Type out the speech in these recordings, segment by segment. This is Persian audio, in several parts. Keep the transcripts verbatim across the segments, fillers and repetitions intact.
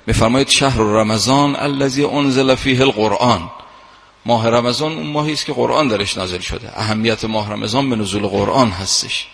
میفرماید شهر رمضان الذی انزل فیه القرآن، ماه رمضان اون ماهی است که قرآن درش نازل شده. اهمیت ماه رمضان به نزول قرآن هستش.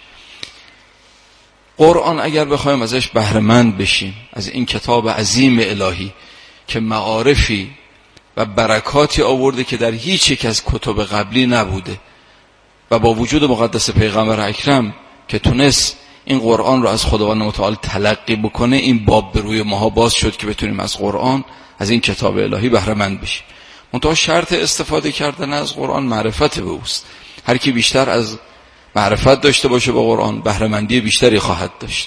قرآن اگر بخوایم ازش بهره مند بشیم، از این کتاب عظیم الهی که معارفی و برکاتی آورده که در هیچ یک از کتب قبلی نبوده و با وجود مقدس پیغمبر اکرم که تونست این قرآن رو از خداوند متعال تلقی بکنه، این باب به روی ماها باز شد که بتونیم از قرآن، از این کتاب الهی بهره مند بشیم. منتها شرط استفاده کردن از قرآن معرفت به اوست. هر کی بیشتر از معرفت داشته باشه با قرآن، بهره مندی بیشتری خواهد داشت.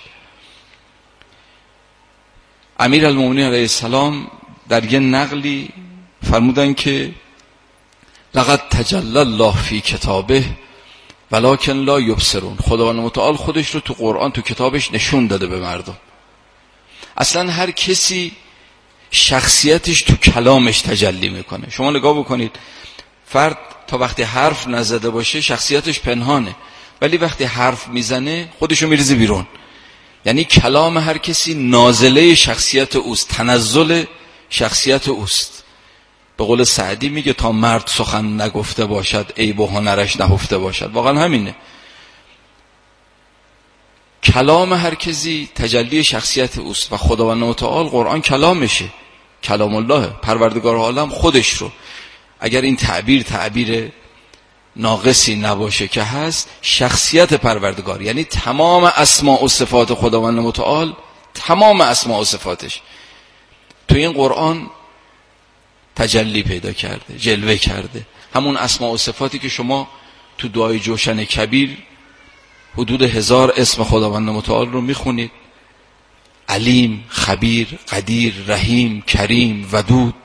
امیر المؤمنین علیه السلام در یه نقلی فرمودن که لقد تجلی الله فی کتابه ولکن لا یبصرون، خداوند متعال خودش رو تو قرآن، تو کتابش نشون داده به مردم. اصلا هر کسی شخصیتش تو کلامش تجلی میکنه. شما نگاه بکنید، فرد تا وقتی حرف نزده باشه شخصیتش پنهانه، ولی وقتی حرف میزنه خودشو میریزه بیرون. یعنی کلام هر کسی نازله شخصیت اوست، تنزل شخصیت اوست. به قول سعدی میگه تا مرد سخن نگفته باشد عیب و هنرش نهفته باشد. واقعا همینه. کلام هر کسی تجلی شخصیت اوست و خداوند متعال قرآن کلامشه، کلام الله، پروردگار عالم خودش رو. اگر این تعبیر تعبیر ناقصی نباشه که هست، شخصیت پروردگار، یعنی تمام اسماء و صفات خداوند متعال، تمام اسماء و صفاتش تو این قرآن تجلی پیدا کرده، جلوه کرده. همون اسماء و صفاتی که شما تو دعای جوشن کبیر حدود هزار اسم خداوند متعال رو میخونید، علیم، خبیر، قدیر، رحیم، کریم، ودود،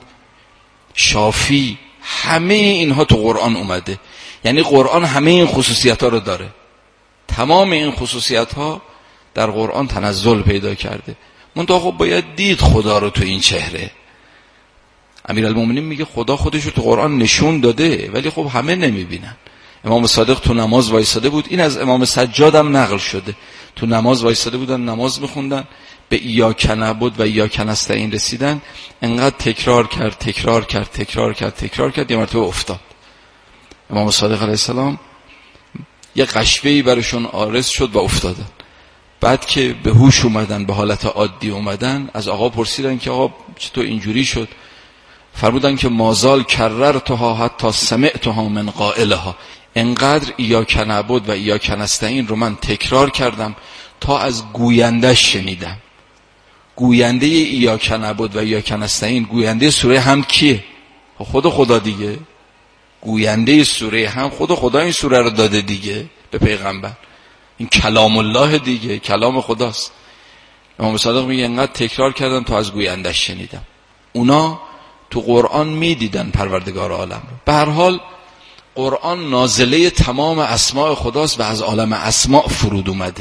شافی، همه اینها تو قرآن اومده. یعنی قرآن همه این خصوصیت ها رو داره. تمام این خصوصیت ها در قرآن تنزل پیدا کرده. منتها خب باید دید خدا رو تو این چهره. امیرالمومنین میگه خدا خودش رو تو قرآن نشون داده، ولی خب همه نمیبینن. امام صادق تو نماز وایساده بود، این از امام سجاد هم نقل شده، تو نماز وایساده بودن، نماز میخوندن، به ایاک نعبد و ایاک نستعین رسیدن، انقدر تکرار کرد تکرار کرد تکرار کرد تکرار کرد یه مرتبه افتاد. امام صادق علیه السلام یه قشوه‌ای برشون عارض شد و افتادن. بعد که به هوش اومدن، به حالت عادی اومدن، از آقا پرسیدن که آقا چطور اینجوری شد؟ فرمودن که مازال کررتها حتی سمعتها من قائلها، انقدر ایاک نعبد و ایاک نستعین رو من تکرار کردم تا از گویندش شنیدم. گوینده ایاک نعبد و ایاک نستعین، گوینده سوره هم کیه؟ خود خدا دیگه. گوینده سوره هم خود خدا این سوره رو داده دیگه به پیغمبر. این کلام الله دیگه، کلام خداست. امام صادق میگه انقدر تکرار کردم تا از گویندش شنیدم. اونا تو قرآن میدیدن پروردگار عالم رو. به هر حال قرآن نازله تمام اسماء خداست و از عالم اسماء فرود اومده.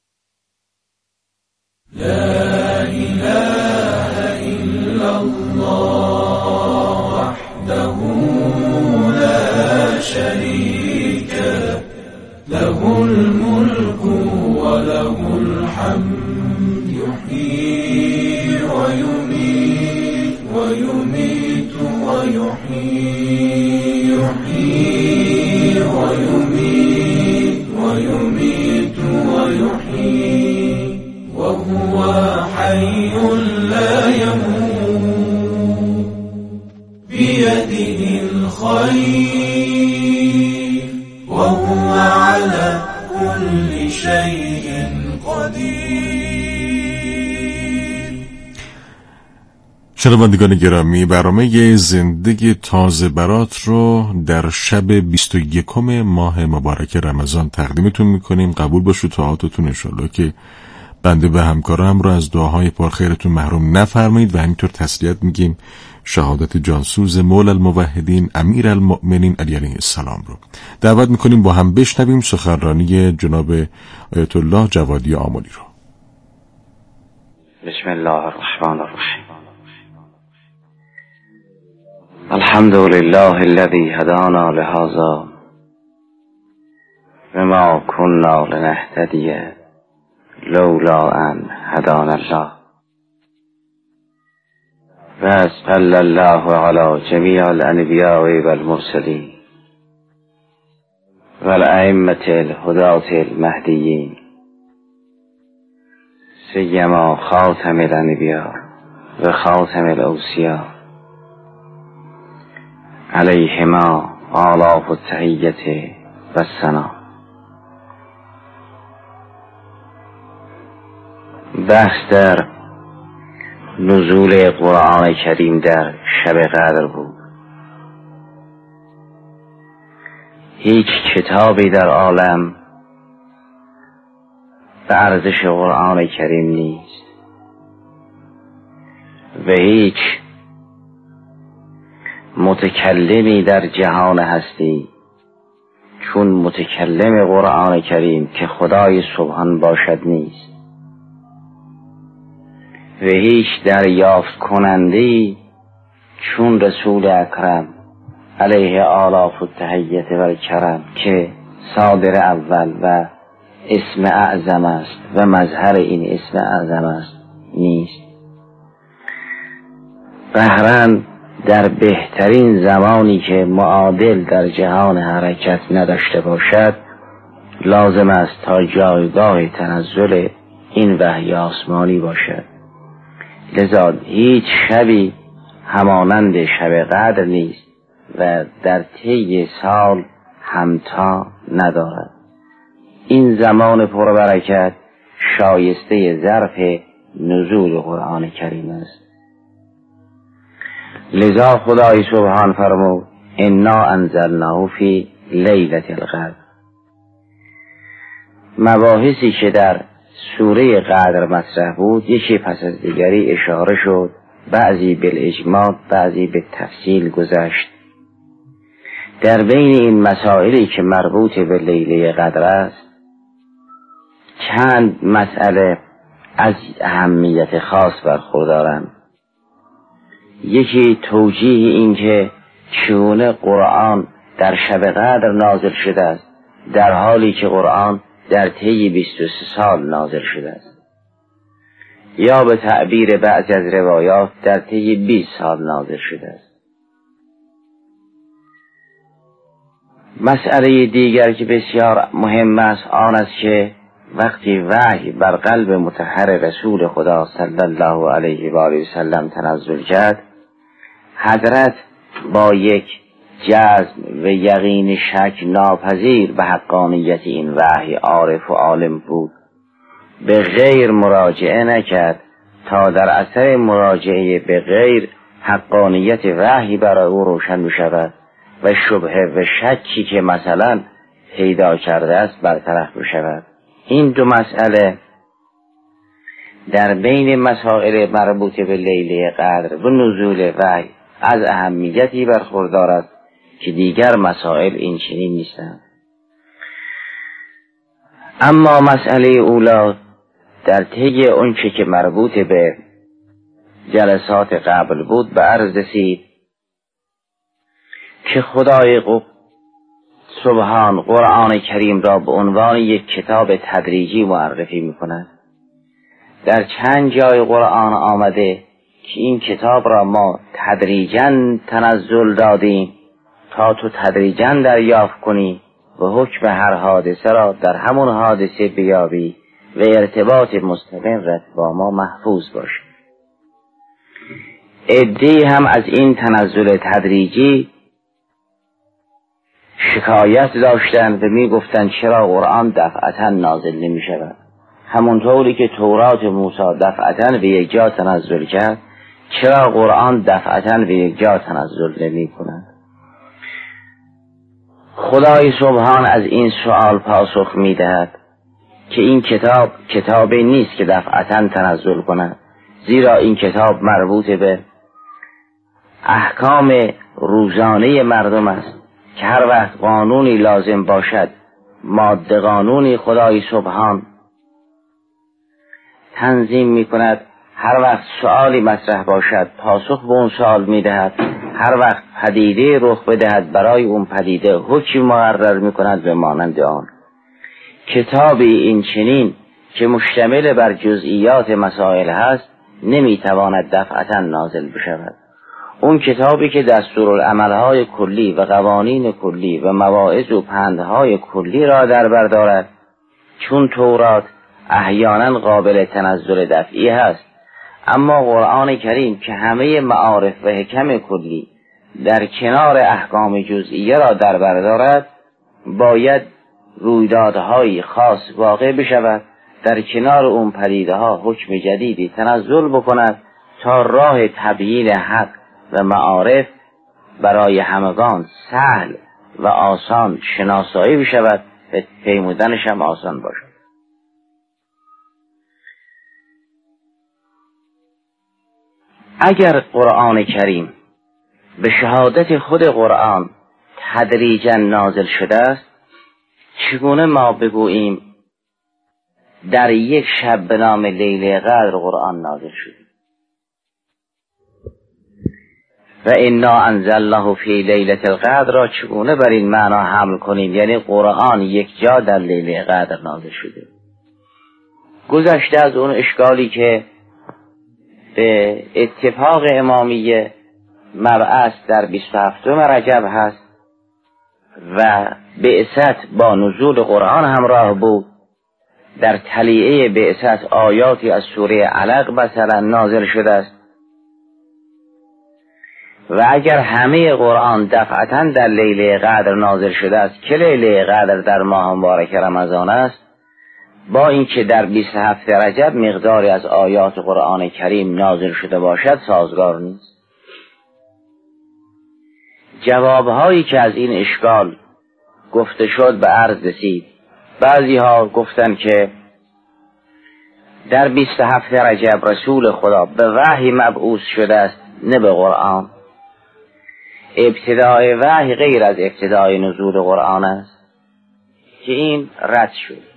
لا اله الا الله وحده لا شريك له الملك وله الحمد يحيي ويميت ويميت ويحيي يحيي ويميت ويميت ويحيي وهو حي لا يموت بيده الخير وهو على كل شيء قدير. شنوندگان گرامی، برنامه زندگی تازه برات رو در شب بیست و یکم ماه مبارک رمضان تقدیمتون میکنیم. قبول باشید طاعاتتون انشالله که بنده و همکارم رو از دعاهای پرخیرتون محروم نفرمایید و همینطور تسلیت میگیم شهادت جانسوز مولا الموحدین امیر المؤمنین علی علیه السلام رو دعوت میکنیم با هم بشنویم سخنرانی جناب آیت الله جوادی آملی رو. بسم الله الرحمن الرحیم. الحمد لله الذي هدانا لهذا وما كنا لنهتدي لولا ان هدانا الله و صلی الله علی جمیع الانبیاء و المرسلین و الائمة الهداة المهدیین سیما خاتم الانبیاء و خاتم الاوصیاء علیهما آلاف التحیة و الثنا. بحث در نزول قرآن کریم در شب قدر بود. هیچ کتابی در عالم به ارزش قرآن کریم نیست و هیچ متکلمی در جهان هستی چون متکلم قرآن کریم که خدای سبحان باشد نیست و هیچ دریافت کننده‌ای چون رسول اکرم علیه آلاف التحیة و الکرم که صادر اول و اسم اعظم است و مظهر این اسم اعظم است نیست. بهرن در بهترین زمانی که معادل در جهان حرکت نداشته باشد لازم است تا جایگاه تنزل این وحی آسمانی باشد. لذا هیچ شبی همانند شب قدر نیست و در طی سال همتا ندارد. این زمان پربرکت شایسته ظرف نزول قرآن کریم است. لذا خدای سبحان فرمود انا انزلناه فی لیلة القدر. مباحثی که در سوره قدر مطرح بود یکی پس از دیگری اشاره شد، بعضی بالاجمال بعضی به تفصیل گذشت. در بین این مسائلی که مربوط به لیله قدر است چند مسئله از اهمیت خاص برخوردارند. یکی توجیه این که چگونه قرآن در شب قدر نازل شده است در حالی که قرآن در طی بیست و سه سال نازل شده است، یا به تعبیر بعضی از روایات در طی بیست سال نازل شده است. مسئله دیگر که بسیار مهم است آن است که وقتی وحی بر قلب مطهر رسول خدا صلی الله علیه و آله و سلم تنزل کرد، حضرت با یک جزم و یقین شک ناپذیر به حقانیت این وحی عارف و عالم بود. به غیر مراجعه نکرد تا در اثر مراجعه به غیر حقانیت وحی برای او روشن بشود و شبهه و شکی که مثلا پیدا کرده است برطرف بشود. این دو مسئله در بین مسائل مربوط به لیله قدر و نزول وحی از اهمیتی برخوردار است که دیگر مسائل این چنین نیستند. اما مسئله اولی در طی اونچه که مربوط به جلسات قبل بود به عرض رسید که خدای سبحان قرآن کریم را به عنوان یک کتاب تدریجی معرفی می‌کند. در چند جای قرآن آمده که این کتاب را ما تدریجاً تنزل دادیم تا تو تدریجاً دریافت کنی و حکم هر حادثه را در همون حادثه بیابی و ارتباط مستقیم با ما محفوظ باشه. عده‌ای هم از این تنزل تدریجی شکایت داشتند و می گفتند چرا قرآن دفعتاً نازل نمی شود. همونطوری که تورات موسی دفعتاً به یک جا تنزل کرد، چرا قرآن دفعتاً به یک جا تنزل نمی کند؟ خدای سبحان از این سوال پاسخ می دهد که این کتاب کتابی نیست که دفعتاً تنزل کند، زیرا این کتاب مربوط به احکام روزانه مردم است که هر وقت قانونی لازم باشد ماده قانونی خدای سبحان تنظیم می کند. هر وقت سؤالی مطرح باشد پاسخ به اون سؤال می دهد. هر وقت پدیده رخ بدهد برای اون پدیده حکم مقرر می کند به مانند آن. کتابی این چنین که مشتمل بر جزئیات مسائل هست نمیتواند دفعتا نازل بشود. اون کتابی که دستورالعملهای کلی و قوانین کلی و مواعظ و پندهای کلی را در بر دارد، چون تورات احیانا قابل تنزل دفعی هست، اما قرآن کریم که همه معارف و حکم کلی در کنار احکام جزئیه را در بر دارد، باید رویدادهای خاص واقع بشود، در کنار اون پدیده ها حکم جدیدی تنزل بکند تا راه تبیین حق و معارف برای همگان سهل و آسان شناسایی بشود و پیمودنش هم آسان باشد. اگر قرآن کریم به شهادت خود قرآن تدریجا نازل شده است، چگونه ما بگوییم در یک شب به نام لیله قدر قرآن نازل شده؟ و انا انزلناه فی لیلة القدر را چگونه بر این معنا حمل کنیم؟ یعنی قرآن یک جا در لیله قدر نازل شده. گذشته از اون اشکالی که به اتفاق امامیه مبعث در بیست و هفتم رجب هست و بعثت با نزول قرآن همراه بود، در تلیعه بعثت آیاتی از سوره علق مثلا نازل شده است، و اگر همه قرآن دفعتا در لیله قدر نازل شده است که لیله قدر در ماه مبارک رمضان است، با اینکه در بیست و هفت رجب مقداری از آیات قرآن کریم نازل شده باشد سازگار نیست. جوابهایی که از این اشکال گفته شد به عرض رسید. بعضی ها گفتن که در بیست و هفت رجب رسول خدا به وحی مبعوث شده است، نه به قرآن. ابتدای وحی غیر از ابتدای نزول قرآن است که این رد شد.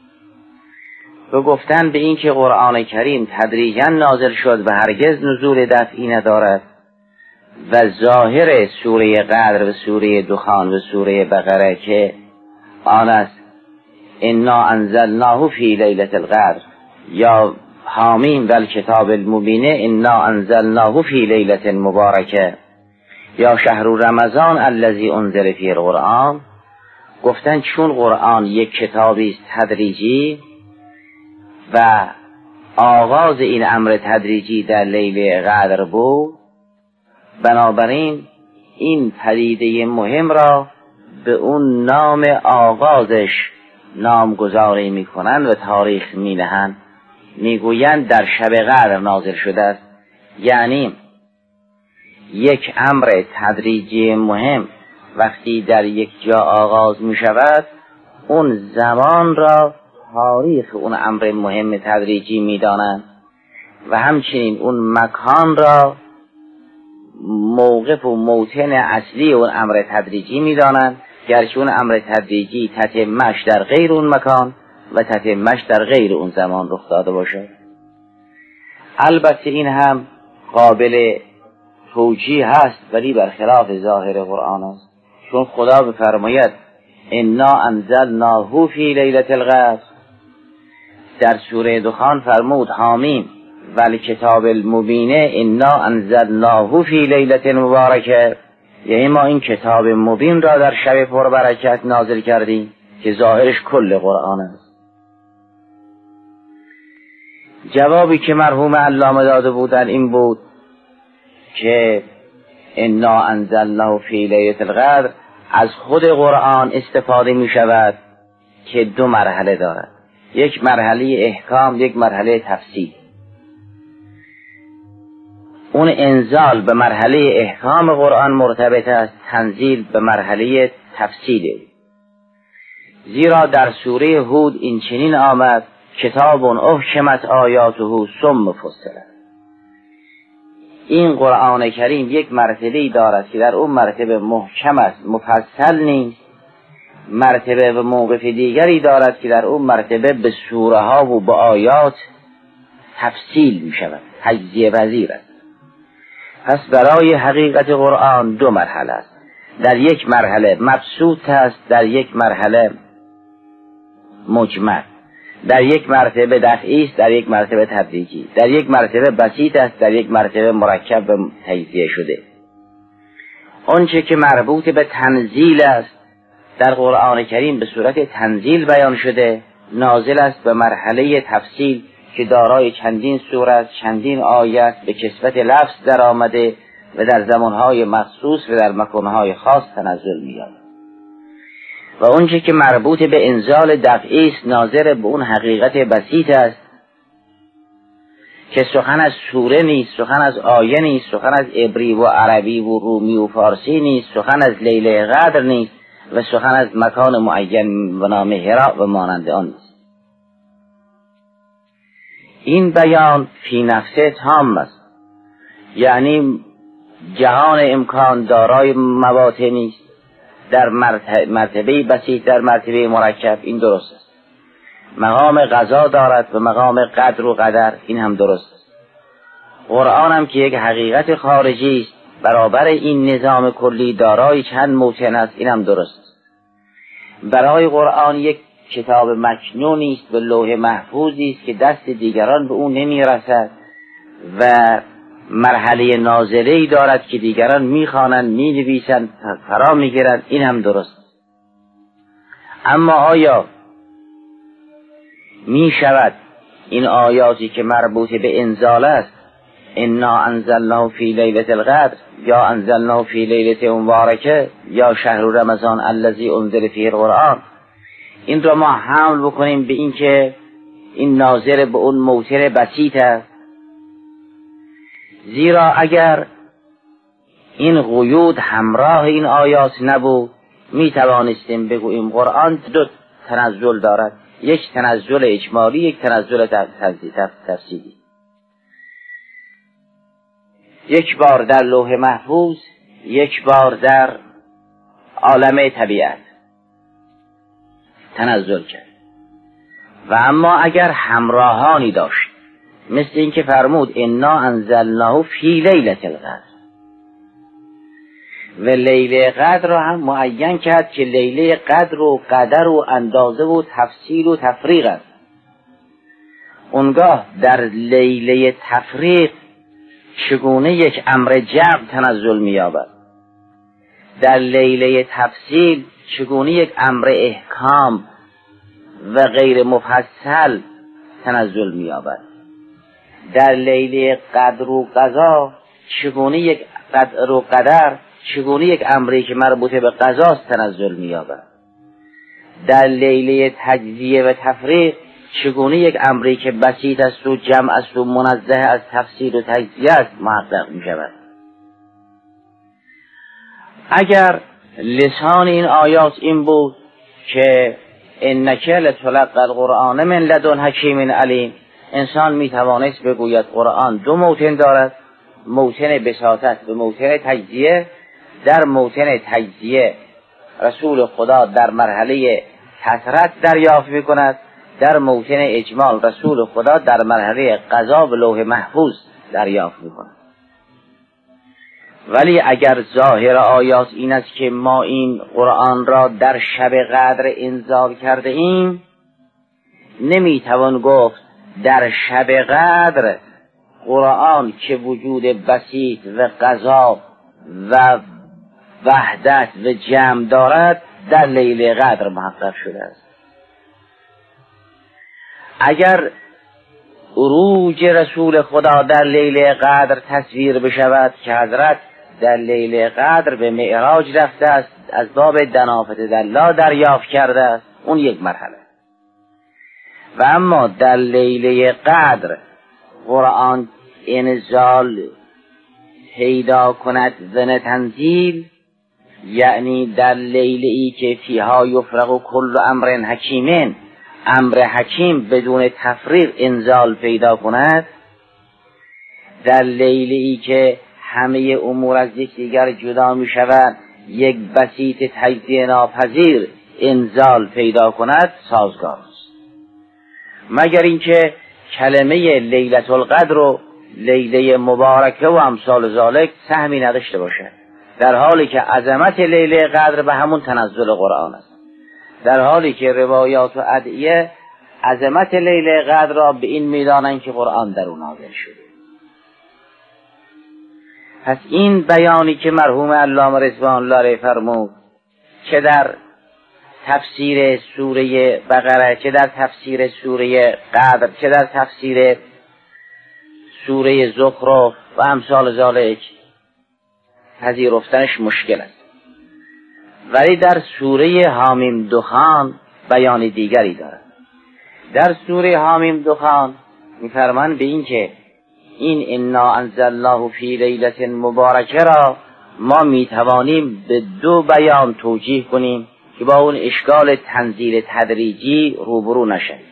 و گفتن به این که قرآن کریم تدریجا نازل شد و هرگز نزول دفعی ندارد و ظاهر سوره قدر و سوره دخان و سوره بقره که آن است انا انزلناه فی لیلة القدر یا حامیم و الکتاب المبین انا انزلناه فی لیلة مبارکه یا شهر رمضان الذی انزل فیه القرآن، گفتن چون قرآن یک کتابی است تدریجی و آغاز این امر تدریجی در لیله قدر بود، بنابراین این پدیده مهم را به اون نام آغازش نامگذاری میکنن و تاریخ مینهن، میگویند در شب قدر نازل شده است. یعنی یک امر تدریجی مهم وقتی در یک جا آغاز می شود، اون زمان را تاریخ اون امر مهم تدریجی می دانند و همچنین اون مکان را موقف و موطن اصلی اون امر تدریجی می دانند، گرچه اون امر تدریجی تتمش در غیر اون مکان و تتمش در غیر اون زمان رخ داده باشد. البته این هم قابل توجیه هست، ولی برخلاف ظاهر قرآن است، چون خدا بفرماید انا انزلناه فی لیلة القدر، در سوره دخان فرمود حامیم و الکتاب المبین انا انزلناه فی لیلة مبارکه، یعنی ما این کتاب مبین را در شب پربرکت نازل کردیم که ظاهرش کل قرآن است. جوابی که مرحوم علامه داده بودن این بود که انا انزلناه فی لیلة القدر از خود قرآن استفاده می شود که دو مرحله دارد، یک مرحله احکام، یک مرحله تفصیل. اون انزال به مرحله احکام قرآن مرتبط است، تنزیل به مرحله تفصیل. زیرا در سوره هود این چنین آمد کتاب احکمت آیاته ثم فصلت. این قرآن کریم یک مرتبه‌ای دارد که در اون مرتبه محکم است، مفصل نیست. مرتبه و موقف دیگری دارد که در اون مرتبه به سوره ها و به آیات تفصیل می شود، تجزیه پذیر است. پس برای حقیقت قرآن دو مرحله است، در یک مرحله مبسوط است، در یک مرحله مجمل. در یک مرتبه دفعی است، در یک مرتبه تدریجی، در یک مرتبه بسیط است، در یک مرتبه مرکب و تجزیه شده. آنچه که مربوط به تنزیل است در قرآن کریم به صورت تنزیل بیان شده، نازل است به مرحله تفصیل که دارای چندین سوره، چندین آیت به کسبت لفظ در آمده و در زمانهای مخصوص و در مکانهای خاص تنزل می‌یابد. و اونچه که مربوط به انزال دفعی است ناظر به اون حقیقت بسیط است که سخن از سوره نیست، سخن از آیه نیست، سخن از عبری و عربی و رومی و فارسی نیست، سخن از لیله قدر نیست و سخن از مکان معین و نام هرا و مانند آن نیست. این بیان فی نفسه تام است، یعنی جهان امکان دارای مواطنی است، در مرتبه بسیط، در مرتبه مرکب، این درست است. مقام قضا دارد و مقام قدر و قدر، این هم درست است. قرآن هم که یک حقیقت خارجی است برابر این نظام کلی دارای چند موطن است، این هم درست است. برای قرآن یک کتاب مکنونی است و لوح محفوظی است که دست دیگران به اون نمی رسد و مرحله نازله‌ای دارد که دیگران میخوانند، مینویسند، فرا میگیرند، این هم درست. اما آیا میشود این آیاتی که مربوط به انزال است، انا انزلناه فی لیلة القدر یا انزلناه فی لیلة مبارکه یا شهر رمضان الذی انزل فیه القرآن، این را ما حمل بکنیم به این که این ناظر به اون موتر بسیط است؟ زیرا اگر این قیود همراه این آیات نبود می توانستیم بگوییم قرآن دو تنزل دارد، یک تنزل اجمالی، یک تنزل تفصیلی. یک بار در لوح محفوظ، یک بار در عالم طبیعت تنزل کرد. و اما اگر همراهانی داشت، مثل این که فرمود انا انزلناه فی لیلة القدر، و لیله قدر را هم معین کرد که لیله قدر و قدر و اندازه و تفصیل و تفریق است. اونگاه در لیله تفریق چگونه یک امر جمع تنزل می‌یابد، در لیله تفصیل چگونه یک امر احکام و غیر مفصل تنزل می‌یابد، در لیله قدر و قضا چگونه یک قدر و قدر، چگونه یک امری که مربوط به قضاست تنزل می‌یابد، در لیله تجزیه و تفریق چگونه یک امری که بسیط است و جمع است و منزه از تفسیر و تجزیه است محقق می‌شود. اگر لسان این آیات این بود که انک لتلقی القرآن من لدن حکیم علیم، انسان میتوانست بگوید قرآن دو موطن دارد، موطن بساطت و موطن تجزیه. در موطن تجزیه رسول خدا در مرحله کثرت دریافت میکند، در موطن اجمال رسول خدا در مرحله قضا و لوح محفوظ دریافت میکند. ولی اگر ظاهر آیات این است که ما این قرآن را در شب قدر انزال کرده ایم، نمیتوان گفت در شب قدر قرآن که وجود بسیط و قضا و وحدت و جمع دارد در لیله قدر محقق شده است. اگر عروج رسول خدا در لیله قدر تصویر بشود که حضرت در لیله قدر به معراج رفته است، از باب دنافت دلا دریافت کرده است، اون یک مرحله. و اما در لیله قدر قرآن انزال پیدا کند زن تنزیل، یعنی در لیله ای که فیها یفرق کل امر حکیمین، امر حکیم بدون تفریق انزال پیدا کند، در لیله ای که همه امور از یکدیگر جدا می شود، یک بسیط تجزیه ناپذیر انزال پیدا کند، سازگار است. مگر اینکه کلمه لیلة القدر و لیله مبارکه و امثال ذالک سهمی نداشته باشد، در حالی که عظمت لیله قدر به همون تنزل قرآن است، در حالی که روایات و ادعیه عظمت لیله قدر را به این میدانن که قرآن در اون نازل شده. پس این بیانی که مرحوم علامه رضوان الله فرمود، چه در تفسیر سوره بقره، چه در تفسیر سوره قدر، چه در تفسیر سوره زخرف و امثال ذالک، پذیرفتنش مشکل است. ولی در سوره حامیم دخان بیان دیگری دارد. در سوره حامیم دخان می‌فرمایند به این که این انا انزلناه فی لیلة مبارکه را ما میتوانیم به دو بیان توجیه کنیم که با اون اشکال تنزیل تدریجی روبرو نشویم.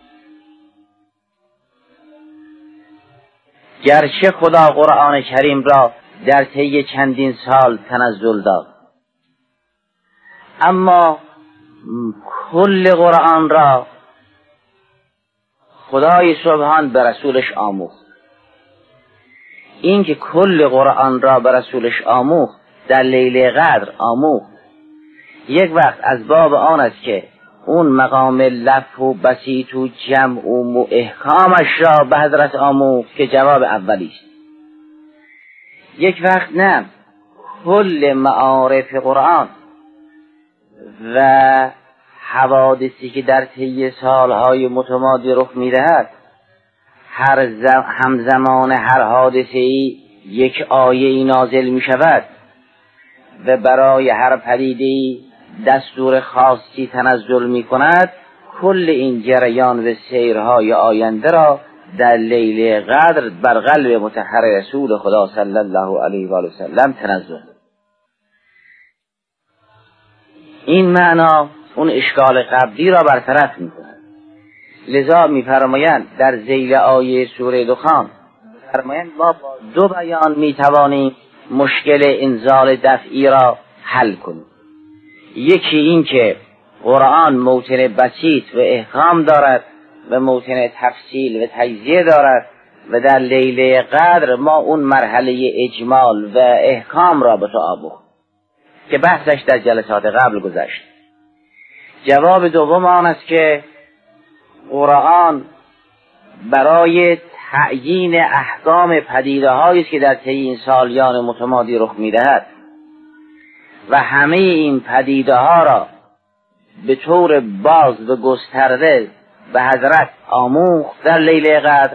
گرچه خدا قرآن کریم را در طی چندین سال تنزل داد، اما کل قرآن را خدای سبحان به رسولش آموخت. این که کل قرآن را به رسولش آموخت، در لیله قدر آموخت، یک وقت از باب آن است که اون مقام لف و بسیط و جمع و احکامش را به حضرت آموخت که جواب اولی است. یک وقت نه، کل معارف قرآن و حوادثی که در طی سالهای متمادی رخ می‌دهد، هر زم همزمان هر حادثه‌ای یک آیه‌ای نازل می‌شود و برای هر پدیده‌ای دستور خاصی تنزل می‌کند. کل این جریان و سیرهای آینده را در لیله قدر بر قلب مطهر رسول خدا صلی الله علیه و آله و سلم تنزل. این معنا اون اشکال قبلی را برطرف می‌کند. لذا می‌فرمایند در ذیل آیه سوره دخان، فرمایند ما با دو بیان می‌توانیم مشکل انزال دفعی را حل کنیم. یکی این که قرآن موطن بسیط و احکام دارد و موطن تفصیل و تجزیه دارد و در لیله قدر ما اون مرحله اجمال و احکام را به تو آموخت که بحثش در جلسات قبل گذشت. جواب دوم آن است که قرآن برای تعیین احکام پدیده هایی است که در طی این سالیان متمادی رخ می‌دهد و همه این پدیده ها را به طور باز و گسترده به حضرت آموخت در لیله قدر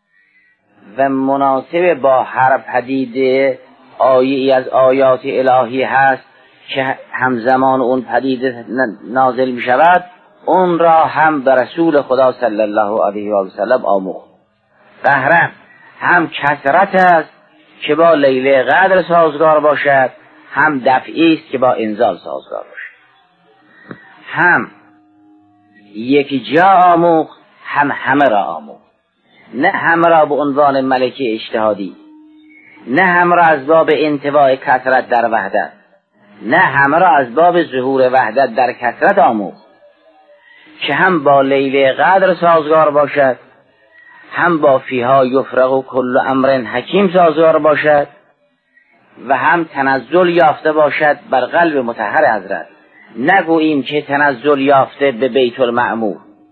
و مناسب با هر پدیده آیه‌ای از آیات الهی هست که همزمان اون پدیده نازل می شود، اون را هم به رسول خدا صلی الله علیه و سلم آموخت. قهرم هم کثرت است که با لیله قدر سازگار باشد، هم دفعی است که با انزال سازگار باشد. هم یکی جا آموخت، هم همه را آموخت. نه همه را به عنوان ملکه اجتهادی، نه همه را از باب انتواء کثرت در وحدت، نه همه را از باب ظهور وحدت در کثرت آموخت که هم با لیله قدر سازگار باشد، هم با فیها یفرق کل امر حکیم سازگار باشد و هم تنزل یافته باشد بر قلب مطهر حضرت. نگوییم که تنزل یافته به بیت المعمور،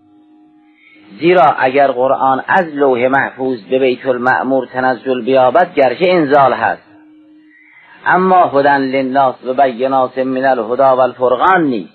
زیرا اگر قرآن از لوح محفوظ به بیت المعمور تنزل بیابد گرچه انزال هست، اما هدی للناس و بینات من الهدی و الفرقان نیست،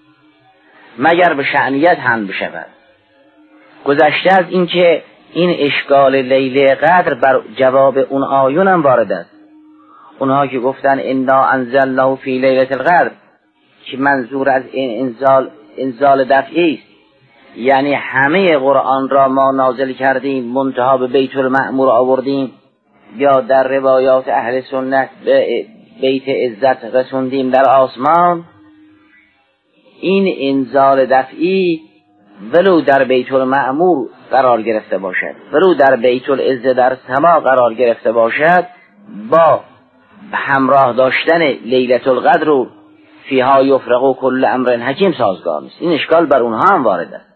مگر به شأنیت هم بشود. گذشته از این که این اشکال لیله قدر بر جواب اون آیون هم وارد است. اونها که گفتن انا انزلناه فی لیلة القدر که منظور از این انزال انزال دفعی است، یعنی همه قرآن را ما نازل کردیم منتها به بیت المعمور آوردیم، یا در روایات اهل سنت به بیت عزت رسوندیم در آسمان. این انزال دفعی ولو در بیت المعمور قرار گرفته باشد، ولو در بیت العزه در سما قرار گرفته باشد، با همراه داشتن لیلة القدر و فیها یفرق کل امر حکیم سازگار است. این اشکال بر اونها هم وارد است،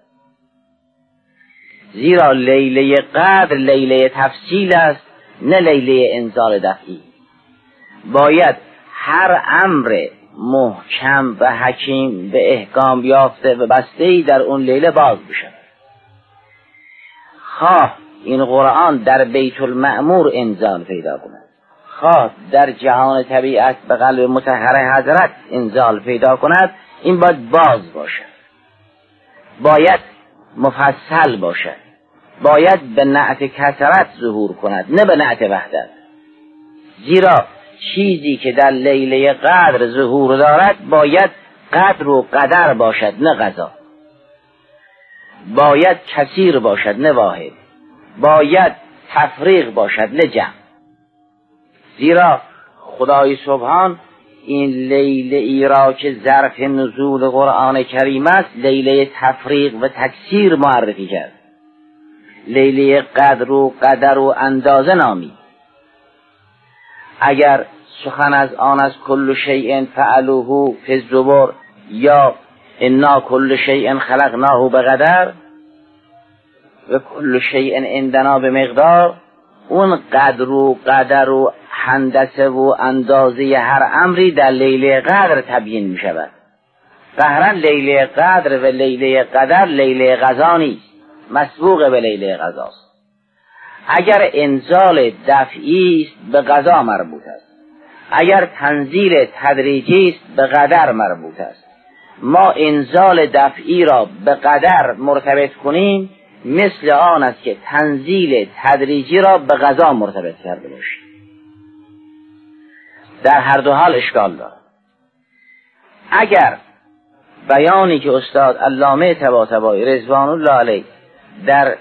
زیرا لیله قدر لیله تفصیل است، نه لیله انزال دفعی. باید هر امر محکم و حکیم به احکام یافته و بسته‌ای در اون لیله باز بشود. خواه این قرآن در بیت المعمور انزال پیدا کند، خواه در جهان طبیعت به قلب مطهر حضرت انزال پیدا کند، این باید باز باشد، باید مفصل باشد، باید به نعت کثرت ظهور کند نه به نعت وحدت. زیرا چیزی که در لیله قدر ظهور دارد باید قدر و قدر باشد نه قضا، باید کثیر باشد نه واحد، باید تفریق باشد نه جمع. زیرا خدای سبحان این لیله ای را که ظرف نزول قرآن کریم است لیله تفریق و تکثیر معرفی کرد، لیله قدر و قدر و اندازه نامید. اگر سخن از آن از کل شیء فعلوه فی الزبر یا انا کل شیء خلقناه بقدر و کل شیء عندنا به مقدار، اون قدر و قدر و هندسه و اندازه هر امری در لیله قدر تبیین می شود. ظاهرا لیله قدر و لیله قدر لیله قضا نیست، مسبوق به لیله قضاست. اگر انزال دفعی است به قضا مربوط است، اگر تنزیل تدریجی است به قدر مربوط است. ما انزال دفعی را به قدر مرتبط کنیم مثل آن است که تنزیل تدریجی را به قضا مرتبط کرده باشیم. در هر دو حال اشکال دارد. اگر بیانی که استاد علامه طباطبایی رضوان الله علیه در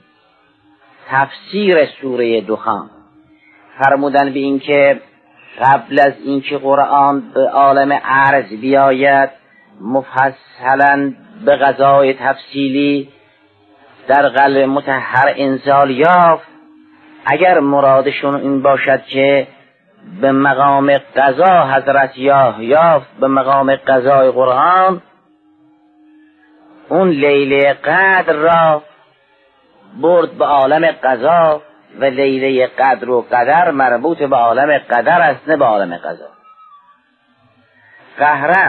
تفسیر سوره دخان فرمودن به این که قبل از اینکه قرآن به عالم عرض بیاید مفصلا به قضای تفصیلی در قلب مطهر انزال یافت، اگر مرادشون این باشد که به مقام قضا حضرت یاه یافت به مقام قضای قرآن، اون لیله قدر را برد به عالم قضا و لیله قدر و قدر مربوط به عالم قدر است نه به عالم قضا. قهرا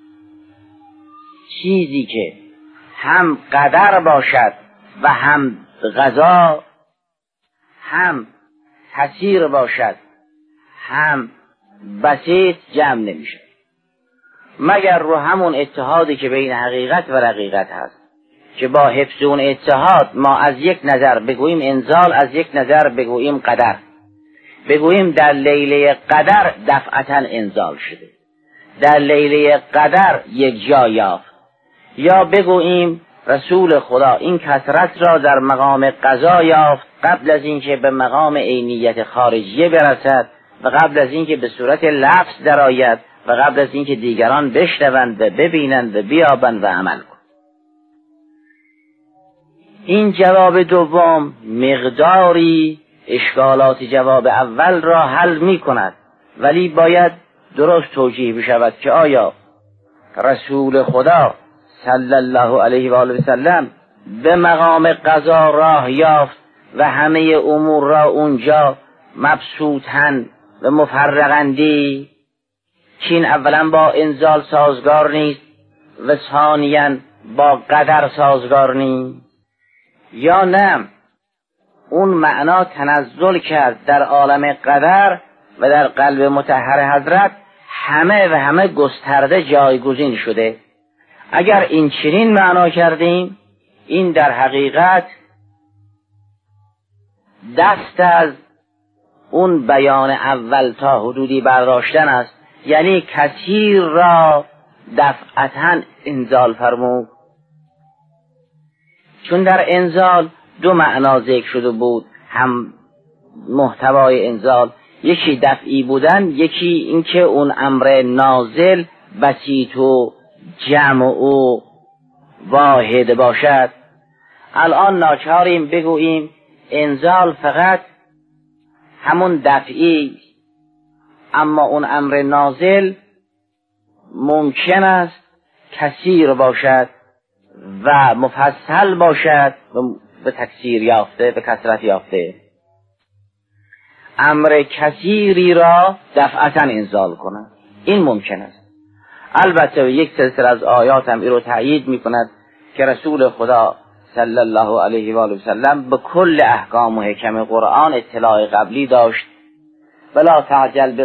چیزی که هم قدر باشد و هم قضا، هم تسیر باشد هم بسیط جمع نمیشه، مگر رو همون اتحادی که بین حقیقت و رقیقت هست که با حفظ اون اتحاد ما از یک نظر بگوییم انزال، از یک نظر بگوییم قدر، بگوییم در لیله قدر دفعتا انزال شده، در لیله قدر یک جا یافت، یا بگوییم رسول خدا این کثرت را در مقام قضا یافت قبل از اینکه به مقام عینیت خارجیه برسد و قبل از اینکه به صورت لفظ درآید و قبل از اینکه دیگران بشنوند و ببینند و بیابند و عمل کنند. این جواب دوم مقداری اشکالات جواب اول را حل می کند، ولی باید درست توجیه بشود که آیا رسول خدا صلی الله علیه و آله و سلم به مقام قضا راه یافت و همه امور را اونجا مبسوطن و مفرقندی که این اولا با انزال سازگار نیست و ثانیاً با قدر سازگار نیست، یا نه اون معنا تنزل کرد در عالم قدر و در قلب مطهر حضرت همه و همه گسترده جایگزین شده. اگر این چنین معنا کردیم این در حقیقت دست از اون بیان اول تا حدودی برداشتن است، یعنی کثیر را دفعتا انزال فرمود، چون در انزال دو معنا ذکر شده بود، هم محتوای انزال یکی دفعی بودن، یکی اینکه اون امر نازل بسیط و جمع و واحد باشد. الان ناچاریم بگوییم انزال فقط همون دفعی، اما اون امر نازل ممکن است کثیر باشد و مفصل باشد و به تکثیر یافته به کثرت یافته. امر کثیری را دفعتا انزال کند این ممکن است. البته یک سلسله از آیات هم این رو تأیید می کند که رسول خدا صلی الله علیه و آله و سلم به کل احکام و حکم قرآن اطلاع قبلی داشت. ولا تعجل